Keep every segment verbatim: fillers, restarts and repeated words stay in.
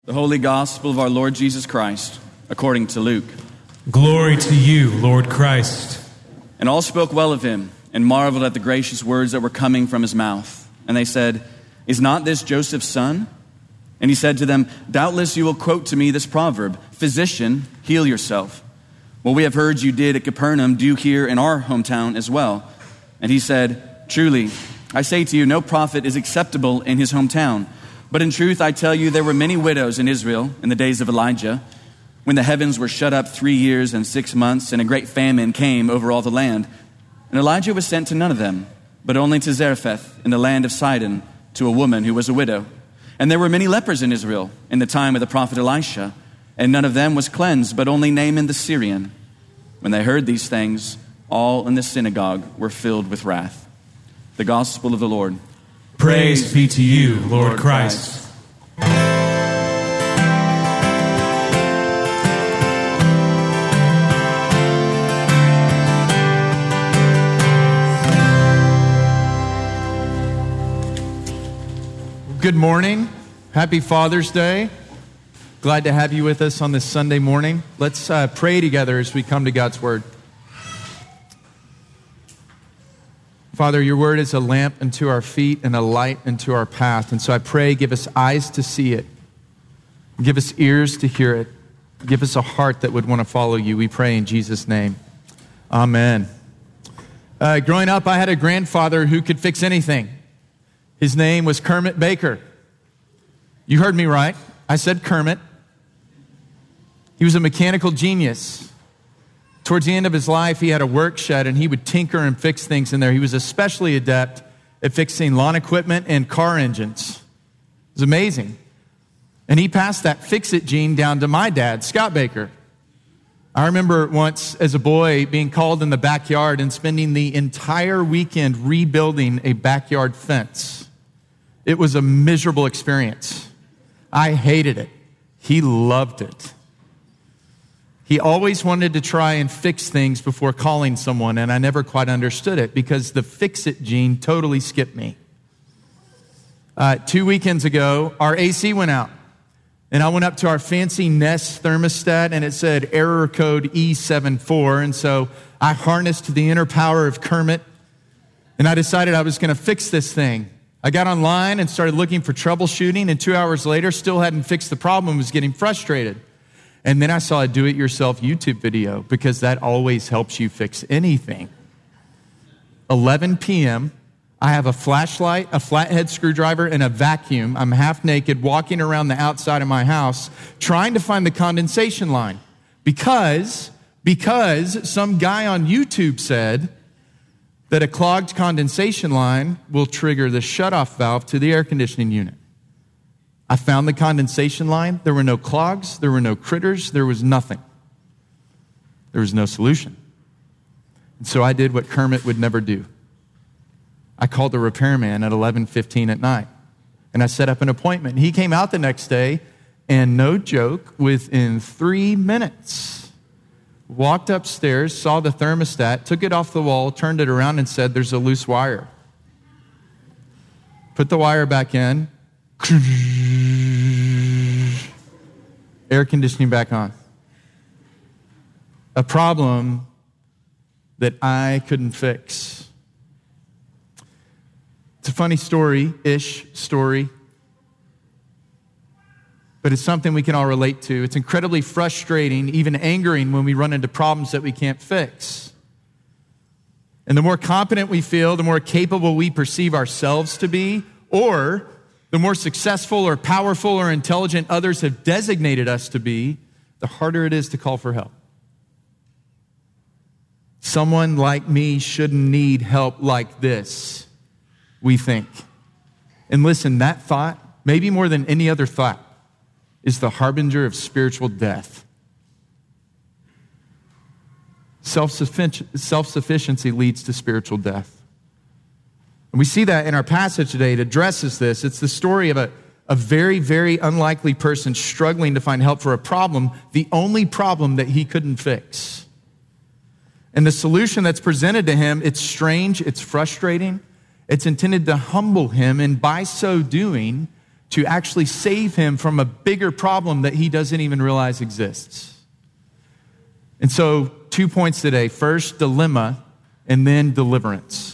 The Holy Gospel of our Lord Jesus Christ, according to Luke. Glory to you, Lord Christ. And all spoke well of him, and marveled at the gracious words that were coming from his mouth. And they said, "Is not this Joseph's son?" And he said to them, "Doubtless you will quote to me this proverb, 'Physician, heal yourself.' What we have heard you did at Capernaum, do here in our hometown as well." And he said, "Truly, I say to you, no prophet is acceptable in his hometown. But in truth, I tell you, there were many widows in Israel in the days of Elijah, when the heavens were shut up three years and six months, and a great famine came over all the land. And Elijah was sent to none of them, but only to Zarephath in the land of Sidon, to a woman who was a widow. And there were many lepers in Israel in the time of the prophet Elisha, and none of them was cleansed, but only Naaman the Syrian. When they heard these things, all in the synagogue were filled with wrath." The Gospel of the Lord. Praise be to you, Lord Christ. Good morning. Happy Father's Day. Glad to have you with us on this Sunday morning. Let's uh, pray together as we come to God's Word. Father, your word is a lamp unto our feet and a light unto our path. And so I pray, give us eyes to see it. Give us ears to hear it. Give us a heart that would want to follow you. We pray in Jesus' name. Amen. Uh, growing up, I had a grandfather who could fix anything. His name was Kermit Baker. You heard me right. I said Kermit. He was a mechanical genius. Towards the end of his life, he had a work shed, and he would tinker and fix things in there. He was especially adept at fixing lawn equipment and car engines. It was amazing. And he passed that fix-it gene down to my dad, Scott Baker. I remember once as a boy being called in the backyard and spending the entire weekend rebuilding a backyard fence. It was a miserable experience. I hated it. He loved it. He always wanted to try and fix things before calling someone, and I never quite understood it because the fix-it gene totally skipped me. Uh, two weekends ago, our A C went out, and I went up to our fancy Nest thermostat, and it said error code E seventy-four, and so I harnessed the inner power of Kermit, and I decided I was going to fix this thing. I got online and started looking for troubleshooting, and two hours later, still hadn't fixed the problem, was getting frustrated. And then I saw a do-it-yourself YouTube video because that always helps you fix anything. eleven p.m., I have a flashlight, a flathead screwdriver, and a vacuum. I'm half naked walking around the outside of my house trying to find the condensation line because, because some guy on YouTube said that a clogged condensation line will trigger the shutoff valve to the air conditioning unit. I found the condensation line. There were no clogs. There were no critters. There was nothing. There was no solution. And so I did what Kermit would never do. I called the repairman at eleven fifteen at night, and I set up an appointment. He came out the next day, and no joke, within three minutes, walked upstairs, saw the thermostat, took it off the wall, turned it around, and said, "There's a loose wire." Put the wire back in. Air conditioning back on. A problem that I couldn't fix. It's a funny story-ish story, but it's something we can all relate to. It's incredibly frustrating, even angering when we run into problems that we can't fix. And the more competent we feel, the more capable we perceive ourselves to be, or the more successful or powerful or intelligent others have designated us to be, the harder it is to call for help. Someone like me shouldn't need help like this, we think. And listen, that thought, maybe more than any other thought, is the harbinger of spiritual death. Self-sufficiency leads to spiritual death. And we see that in our passage today. It addresses this. It's the story of a, a very, very unlikely person struggling to find help for a problem, the only problem that he couldn't fix. And the solution that's presented to him, it's strange, it's frustrating, it's intended to humble him, and by so doing, to actually save him from a bigger problem that he doesn't even realize exists. And so, two points today. First, dilemma, and then deliverance.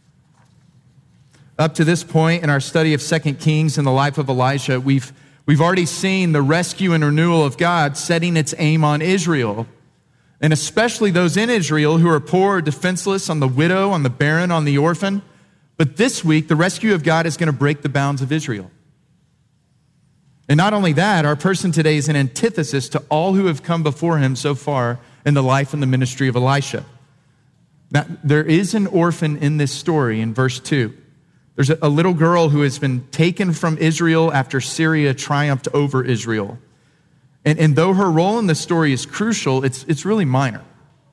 Up to this point in our study of Second Kings and the life of Elisha, we've, we've already seen the rescue and renewal of God setting its aim on Israel, and especially those in Israel who are poor or defenseless, on the widow, on the barren, on the orphan. But this week, the rescue of God is going to break the bounds of Israel. And not only that, our person today is an antithesis to all who have come before him so far in the life and the ministry of Elisha. Now, there is an orphan in this story in verse two. There's a little girl who has been taken from Israel after Syria triumphed over Israel. And, and though her role in the story is crucial, it's, it's really minor.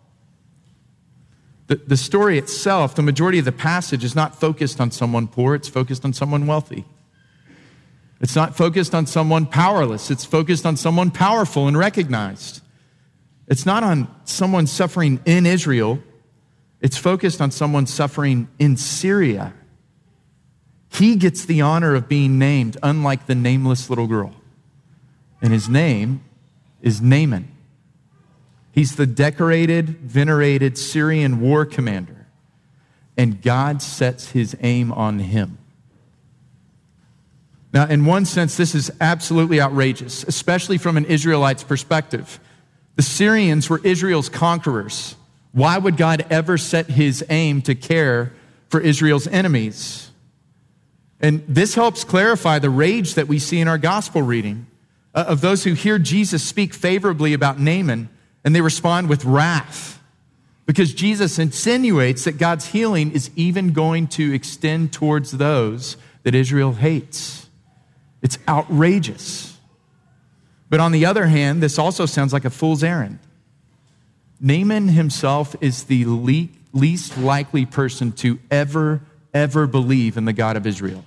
The, the story itself, the majority of the passage, is not focused on someone poor, it's focused on someone wealthy. It's not focused on someone powerless, it's focused on someone powerful and recognized. It's not on someone suffering in Israel, it's focused on someone suffering in Syria. He gets the honor of being named, unlike the nameless little girl. And his name is Naaman. He's the decorated, venerated Syrian war commander. And God sets his aim on him. Now, in one sense, this is absolutely outrageous, especially from an Israelite's perspective. The Syrians were Israel's conquerors. Why would God ever set his aim to care for Israel's enemies? And this helps clarify the rage that we see in our gospel reading uh, of those who hear Jesus speak favorably about Naaman, and they respond with wrath, because Jesus insinuates that God's healing is even going to extend towards those that Israel hates. It's outrageous. But on the other hand, this also sounds like a fool's errand. Naaman himself is the le- least likely person to ever, ever believe in the God of Israel.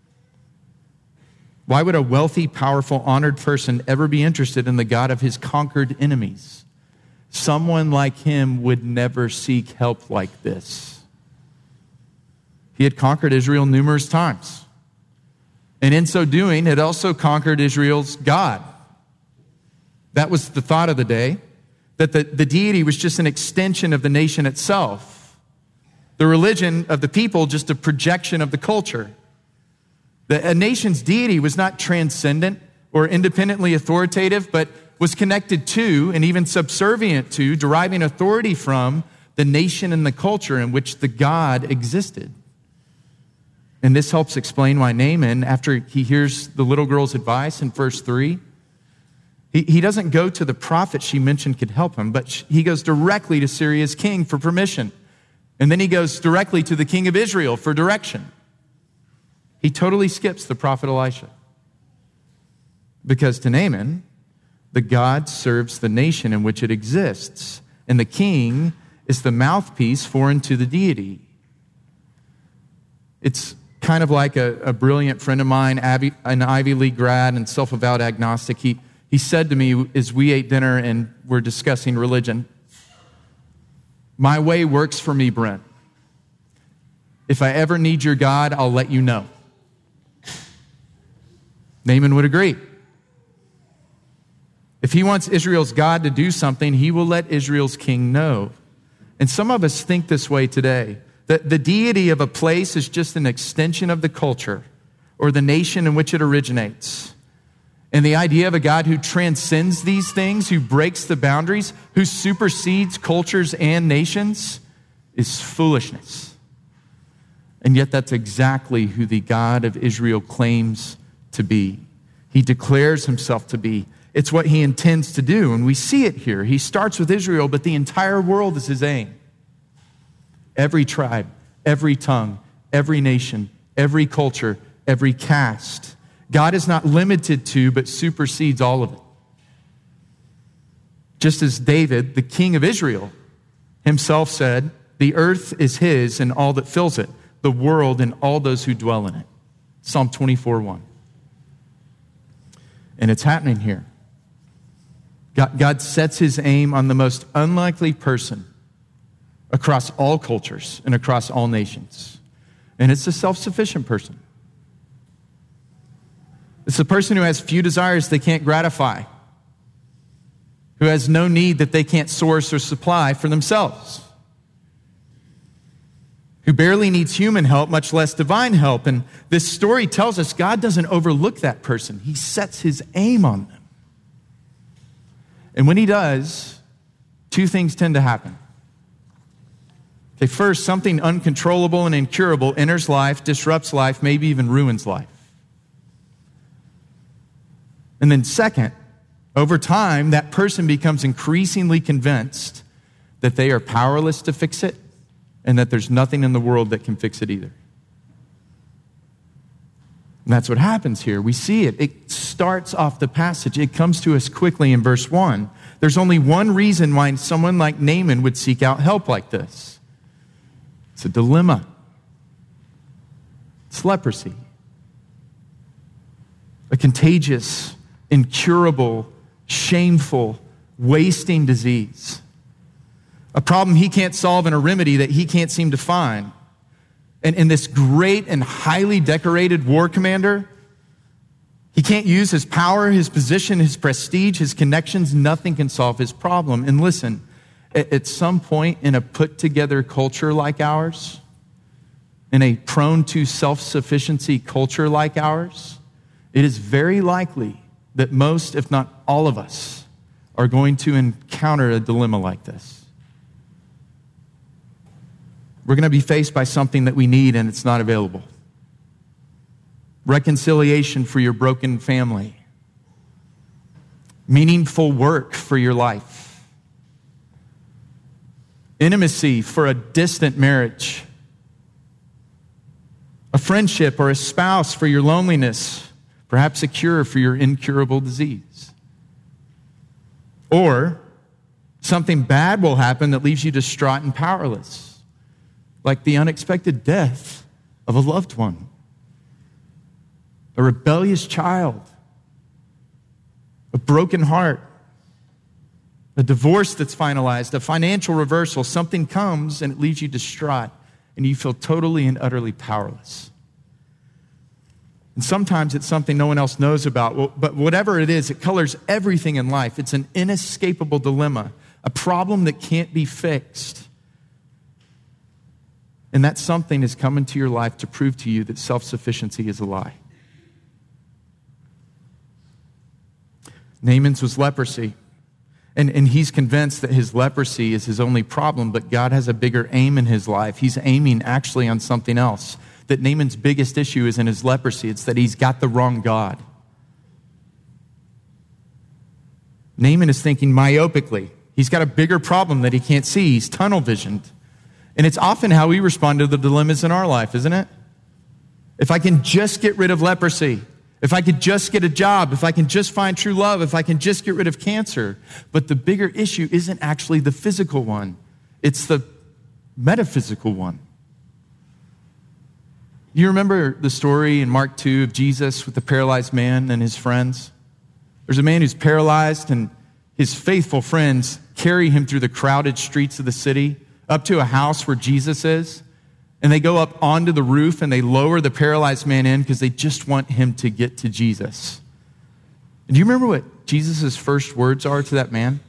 Why would a wealthy, powerful, honored person ever be interested in the God of his conquered enemies? Someone like him would never seek help like this. He had conquered Israel numerous times. And in so doing, had also conquered Israel's God. That was the thought of the day, that the, the deity was just an extension of the nation itself. The religion of the people, just a projection of the culture. The, a nation's deity was not transcendent or independently authoritative, but was connected to and even subservient to, deriving authority from the nation and the culture in which the God existed. And this helps explain why Naaman, after he hears the little girl's advice in verse three, he, he doesn't go to the prophet she mentioned could help him, but he goes directly to Syria's king for permission. And then he goes directly to the king of Israel for direction. He totally skips the prophet Elisha. Because to Naaman, the God serves the nation in which it exists, and the king is the mouthpiece foreign to the deity. It's kind of like a, a brilliant friend of mine, Abby, an Ivy League grad and self-avowed agnostic. He, he said to me as we ate dinner and we're discussing religion, "My way works for me, Brent. If I ever need your God, I'll let you know." Naaman would agree. If he wants Israel's God to do something, he will let Israel's king know. And some of us think this way today. That the deity of a place is just an extension of the culture or the nation in which it originates. And the idea of a God who transcends these things, who breaks the boundaries, who supersedes cultures and nations, is foolishness. And yet that's exactly who the God of Israel claims to be. He declares himself to be. It's what he intends to do, and we see it here. He starts with Israel, but the entire world is his aim. Every tribe, every tongue, every nation, every culture, every caste. God is not limited to, but supersedes all of it. Just as David, the king of Israel, himself said, "The earth is his and all that fills it, the world and all those who dwell in it." Psalm twenty-four one. And it's happening here. God, God sets his aim on the most unlikely person across all cultures and across all nations. And it's a self-sufficient person. It's the person who has few desires they can't gratify, who has no need that they can't source or supply for themselves, who barely needs human help, much less divine help. And this story tells us God doesn't overlook that person. He sets his aim on them. And when he does, two things tend to happen. Okay, first, something uncontrollable and incurable enters life, disrupts life, maybe even ruins life. And then second, over time, that person becomes increasingly convinced that they are powerless to fix it and that there's nothing in the world that can fix it either. And that's what happens here. We see it. It starts off the passage. It comes to us quickly in verse one. There's only one reason why someone like Naaman would seek out help like this. It's a dilemma. It's leprosy. A contagious, incurable, shameful, wasting disease. A problem he can't solve and a remedy that he can't seem to find. And, and this great and highly decorated war commander, he can't use his power, his position, his prestige, his connections. Nothing can solve his problem. And listen, at, at some point in a put-together culture like ours, in a prone to self-sufficiency culture like ours, it is very likely that most, if not all of us, are going to encounter a dilemma like this. We're going to be faced by something that we need and it's not available. Reconciliation for your broken family. Meaningful work for your life. Intimacy for a distant marriage. A friendship or a spouse for your loneliness. Perhaps a cure for your incurable disease. Or something bad will happen that leaves you distraught and powerless, like the unexpected death of a loved one, a rebellious child, a broken heart, a divorce that's finalized, a financial reversal. Something comes and it leaves you distraught, and you feel totally and utterly powerless. And sometimes it's something no one else knows about, but whatever it is, it colors everything in life. It's an inescapable dilemma, a problem that can't be fixed. And that something is coming to your life to prove to you that self-sufficiency is a lie. Naaman's was leprosy. And, and he's convinced that his leprosy is his only problem, but God has a bigger aim in his life. He's aiming actually on something else. That Naaman's biggest issue isn't his leprosy, it's that he's got the wrong God. Naaman is thinking myopically. He's got a bigger problem that he can't see. He's tunnel visioned. And it's often how we respond to the dilemmas in our life, isn't it? If I can just get rid of leprosy, if I could just get a job, if I can just find true love, if I can just get rid of cancer. But the bigger issue isn't actually the physical one. It's the metaphysical one. You remember the story in Mark two of Jesus with the paralyzed man and his friends? There's a man who's paralyzed, and his faithful friends carry him through the crowded streets of the city up to a house where Jesus is. And they go up onto the roof and they lower the paralyzed man in because they just want him to get to Jesus. And do you remember what Jesus' first words are to that man?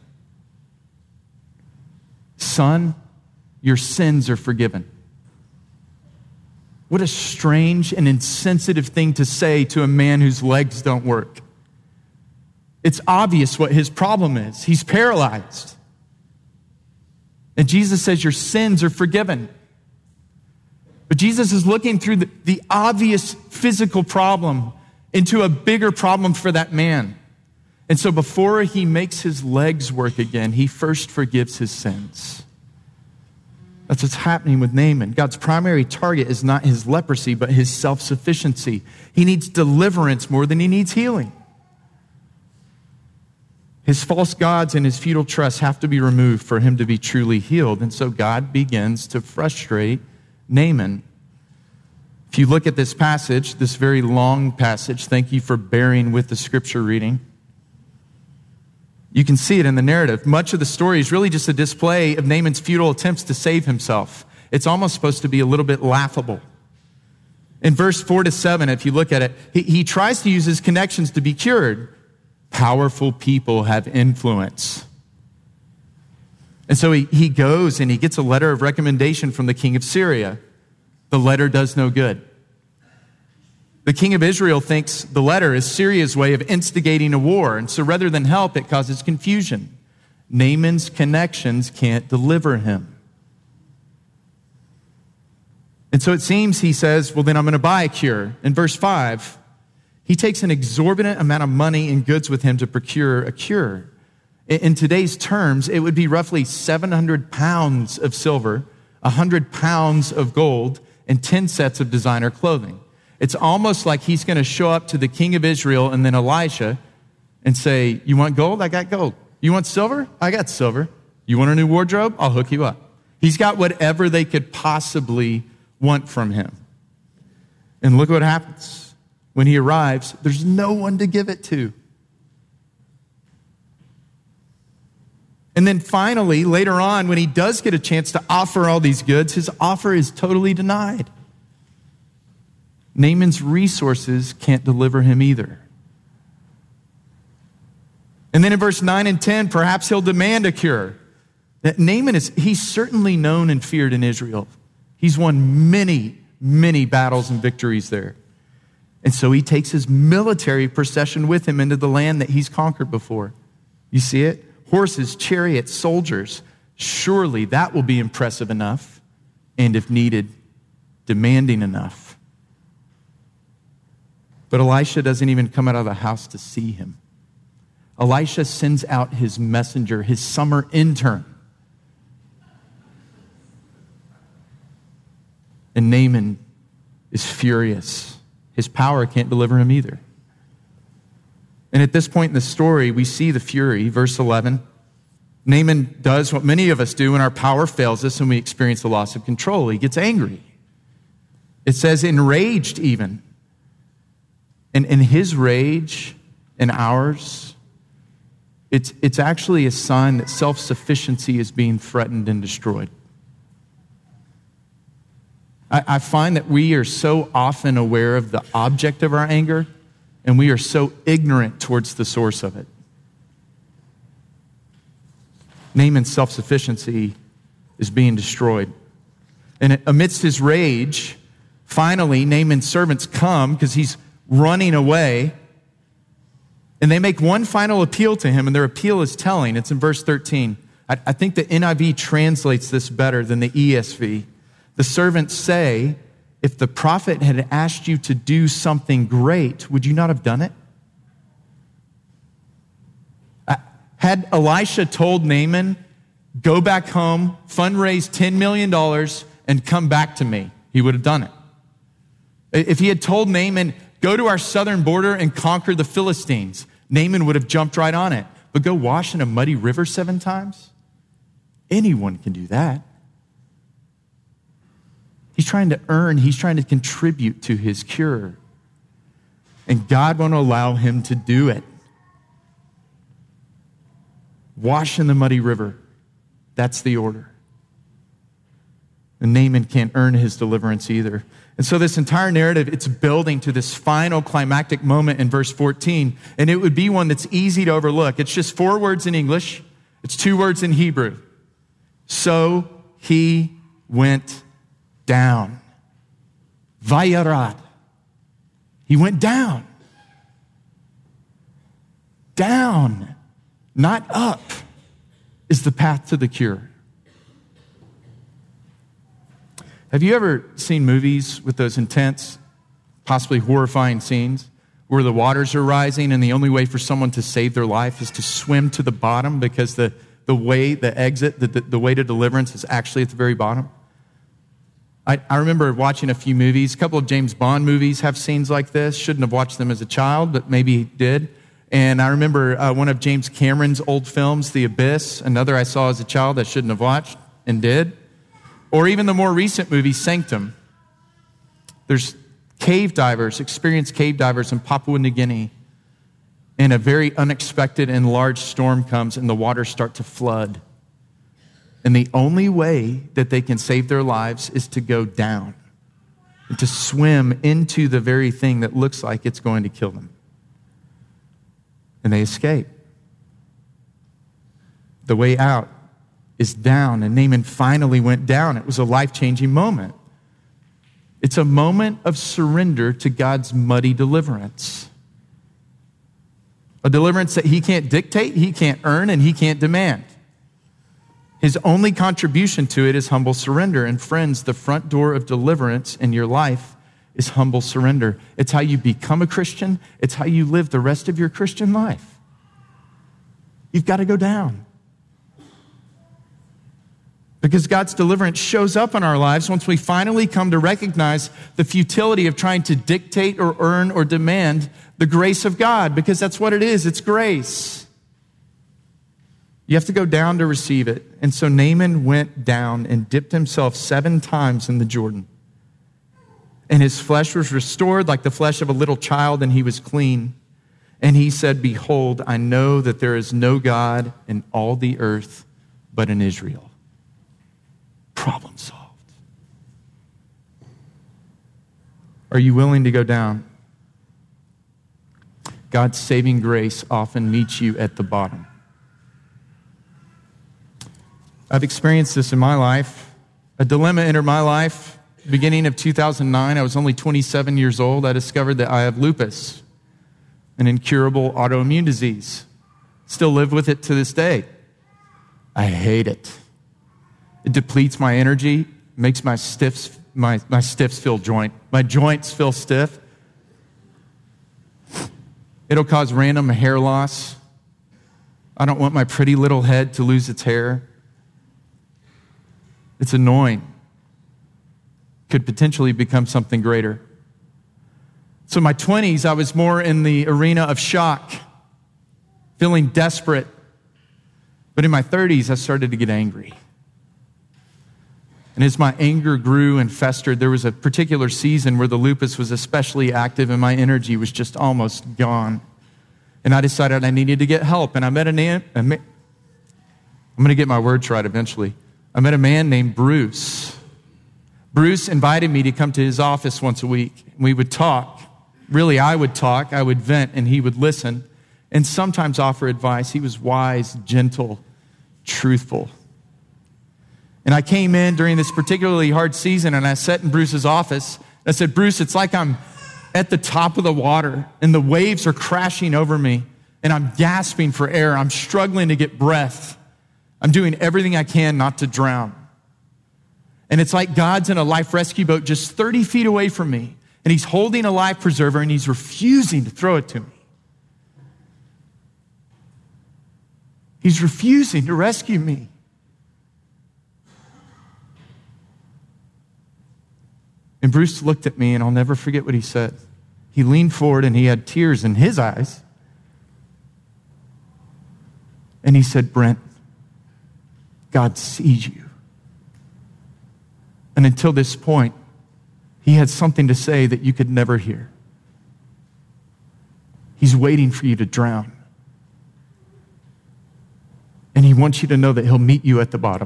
Son, your sins are forgiven. What a strange and insensitive thing to say to a man whose legs don't work. It's obvious what his problem is. He's paralyzed. And Jesus says, your sins are forgiven. But Jesus is looking through the, the obvious physical problem into a bigger problem for that man. And so before he makes his legs work again, he first forgives his sins. That's what's happening with Naaman. God's primary target is not his leprosy, but his self-sufficiency. He needs deliverance more than he needs healing. His false gods and his futile trust have to be removed for him to be truly healed. And so God begins to frustrate Naaman. If you look at this passage, this very long passage, thank you for bearing with the scripture reading. You can see it in the narrative. Much of the story is really just a display of Naaman's futile attempts to save himself. It's almost supposed to be a little bit laughable. In verse four to seven, if you look at it, he, he tries to use his connections to be cured. Powerful people have influence. And so he, he goes and he gets a letter of recommendation from the king of Syria. The letter does no good. The king of Israel thinks the letter is Syria's way of instigating a war. And so rather than help, it causes confusion. Naaman's connections can't deliver him. And so it seems he says, well, then I'm going to buy a cure. In verse five, he takes an exorbitant amount of money and goods with him to procure a cure. In today's terms, it would be roughly seven hundred pounds of silver, one hundred pounds of gold, and ten sets of designer clothing. It's almost like he's going to show up to the king of Israel and then Elisha and say, you want gold? I got gold. You want silver? I got silver. You want a new wardrobe? I'll hook you up. He's got whatever they could possibly want from him. And look what happens. When he arrives, there's no one to give it to. And then finally, later on, when he does get a chance to offer all these goods, his offer is totally denied. Naaman's resources can't deliver him either. And then in verse nine and ten, perhaps he'll demand a cure. That Naaman is, he's certainly known and feared in Israel. He's won many, many battles and victories there. And so he takes his military procession with him into the land that he's conquered before. You see it? Horses, chariots, soldiers. Surely that will be impressive enough, and if needed, demanding enough. But Elisha doesn't even come out of the house to see him. Elisha sends out his messenger, his summer intern. And Naaman is furious. His power can't deliver him either. And at this point in the story, we see the fury. Verse eleven, Naaman does what many of us do when our power fails us and we experience the loss of control. He gets angry. It says enraged even. And in his rage and ours, it's, it's actually a sign that self-sufficiency is being threatened and destroyed. I, I find that we are so often aware of the object of our anger, and we are so ignorant towards the source of it. Naaman's self-sufficiency is being destroyed. And amidst his rage, finally, Naaman's servants come because he's running away. And they make one final appeal to him, and their appeal is telling. It's in verse thirteen. I, I think the N I V translates this better than the E S V. The servants say, if the prophet had asked you to do something great, would you not have done it? Had Elisha told Naaman, go back home, fundraise ten million dollars, and come back to me, he would have done it. If he had told Naaman, go to our southern border and conquer the Philistines, Naaman would have jumped right on it. But go wash in a muddy river seven times? Anyone can do that. He's trying to earn, he's trying to contribute to his cure. And God won't allow him to do it. Wash in the muddy river. That's the order. And Naaman can't earn his deliverance either. And so this entire narrative, it's building to this final climactic moment in verse fourteen. And it would be one that's easy to overlook. It's just four words in English. It's two words in Hebrew. So he went down. Vayarad. He went down. Down, not up, is the path to the cure. Have you ever seen movies with those intense, possibly horrifying scenes where the waters are rising and the only way for someone to save their life is to swim to the bottom because the, the way, the exit, the, the, the way to deliverance is actually at the very bottom? I, I remember watching a few movies. A couple of James Bond movies have scenes like this. Shouldn't have watched them as a child, but maybe did. And I remember uh, one of James Cameron's old films, The Abyss, another I saw as a child I shouldn't have watched and did. Or even the more recent movie, Sanctum. There's cave divers, experienced cave divers in Papua New Guinea, and a very unexpected and large storm comes and the waters start to flood. And the only way that they can save their lives is to go down. and to swim into the very thing that looks like it's going to kill them. And they escape. The way out is down, and Naaman finally went down. It was a life-changing moment. It's a moment of surrender to God's muddy deliverance. A deliverance that he can't dictate, he can't earn, and he can't demand. His only contribution to it is humble surrender. And friends, the front door of deliverance in your life is humble surrender. It's how you become a Christian. It's how you live the rest of your Christian life. You've got to go down. Because God's deliverance shows up in our lives once we finally come to recognize the futility of trying to dictate or earn or demand the grace of God, because that's what it is. It's grace. You have to go down to receive it. And so Naaman went down and dipped himself seven times in the Jordan. And his flesh was restored like the flesh of a little child, and he was clean. And he said, "Behold, I know that there is no God in all the earth but in Israel." Problem solved. Are you willing to go down? God's saving grace often meets you at the bottom. I've experienced this in my life. A dilemma entered my life. Beginning of two thousand nine, I was only twenty-seven years old. I discovered that I have lupus, an incurable autoimmune disease. Still live with it to this day. I hate it. It depletes my energy, makes my stiffs, my, my stiffs feel joint. My joints feel stiff. It'll cause random hair loss. I don't want my pretty little head to lose its hair. It's annoying. Could potentially become something greater. So in my twenties, I was more in the arena of shock, feeling desperate. But in my thirties, I started to get angry. And as my anger grew and festered, there was a particular season where the lupus was especially active and my energy was just almost gone. And I decided I needed to get help. And I met a man, I'm going to get my words right eventually. I met a man named Bruce. Bruce invited me to come to his office once a week. We would talk. Really, I would talk, I would vent, and he would listen, and sometimes offer advice. He was wise, gentle, truthful. And I came in during this particularly hard season, and I sat in Bruce's office. I said, "Bruce, it's like I'm at the top of the water, and the waves are crashing over me, and I'm gasping for air. I'm struggling to get breath. I'm doing everything I can not to drown. And it's like God's in a life rescue boat just thirty feet away from me, and he's holding a life preserver, and he's refusing to throw it to me. He's refusing to rescue me." And Bruce looked at me, and I'll never forget what he said. He leaned forward, and he had tears in his eyes. And he said, "Brent, God sees you." And until this point, he had something to say that you could never hear. He's waiting for you to drown. And he wants you to know that he'll meet you at the bottom.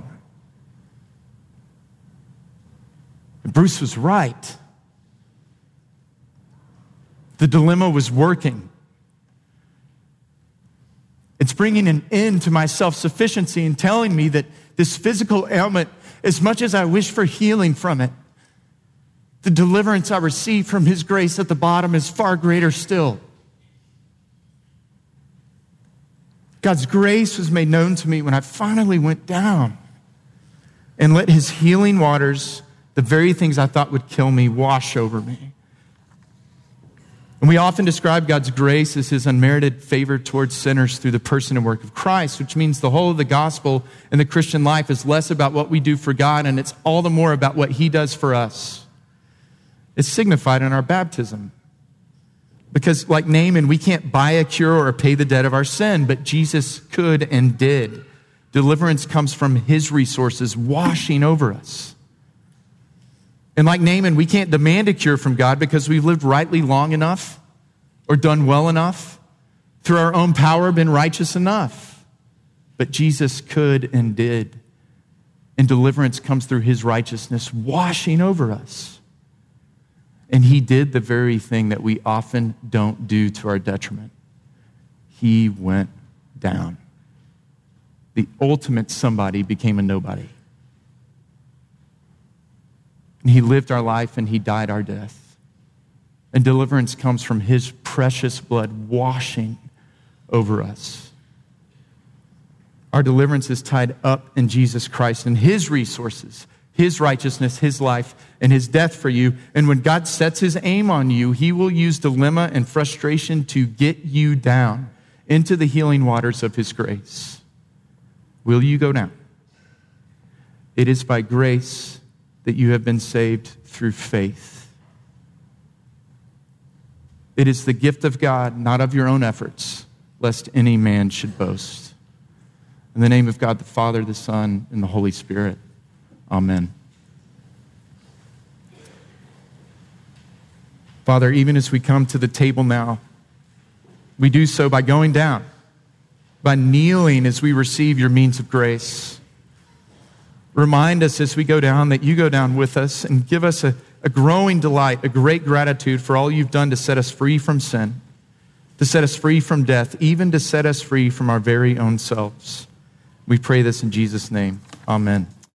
And Bruce was right. The dilemma was working. It's bringing an end to my self-sufficiency and telling me that this physical ailment, as much as I wish for healing from it, the deliverance I receive from his grace at the bottom is far greater still. God's grace was made known to me when I finally went down and let his healing waters, the very things I thought would kill me, wash over me. And we often describe God's grace as his unmerited favor towards sinners through the person and work of Christ, which means the whole of the gospel and the Christian life is less about what we do for God, and it's all the more about what he does for us. It's signified in our baptism. Because like Naaman, we can't buy a cure or pay the debt of our sin, but Jesus could and did. Deliverance comes from his resources washing over us. And like Naaman, we can't demand a cure from God because we've lived rightly long enough or done well enough, through our own power been righteous enough. But Jesus could and did. And deliverance comes through his righteousness washing over us. And he did the very thing that we often don't do to our detriment. He went down. The ultimate somebody became a nobody. And he lived our life and he died our death. And deliverance comes from his precious blood washing over us. Our deliverance is tied up in Jesus Christ and his resources, his righteousness, his life, and his death for you. And when God sets his aim on you, he will use dilemma and frustration to get you down into the healing waters of his grace. Will you go down? It is by grace that you have been saved through faith. It is the gift of God, not of your own efforts, lest any man should boast. In the name of God, the Father, the Son, and the Holy Spirit. Amen. Father, even as we come to the table now, we do so by going down, by kneeling as we receive your means of grace. Remind us as we go down that you go down with us and give us a, a growing delight, a great gratitude for all you've done to set us free from sin, to set us free from death, even to set us free from our very own selves. We pray this in Jesus' name. Amen.